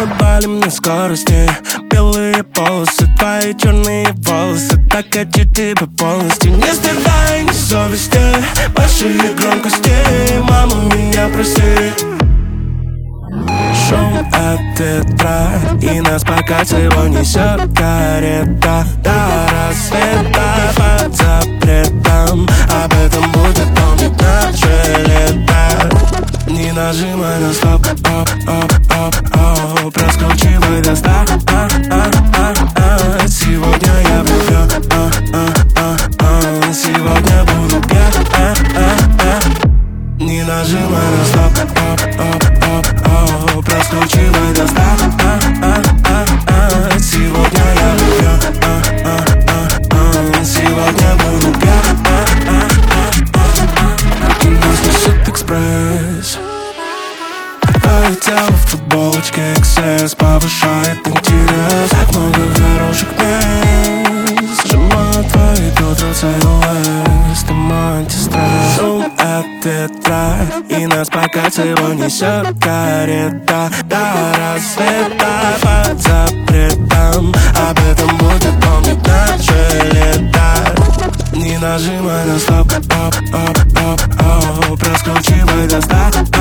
мы валим на скорости. Белые полосы, твои черные волосы. Так хочу тебя полностью. Не стыдай, ни совести, большие громкости. Мама, меня прости. Шум от тетрадь, и нас пока всего несет карета. До рассвета под запретом. Об этом будет помнить наше лето. Не нажимай на стоп, оп, проскочивай до 100. Сегодня я влюблен, сегодня буду пьян. Не нажимай на стоп, проскочивай до 100. Сегодня я влюблен, сегодня буду пьян. Нас несет экспресс. Твое тело в футболочке XS повышает интерес. Так много хороших мест. Сжимаю твои бедра целуясь. Ты мой антистресс. Шум от тетрадь, и нас пока всего несет карета. До рассвета под запретом. Об этом будет помнить наше лето. Не нажимай на стоп, проскочивай до 100.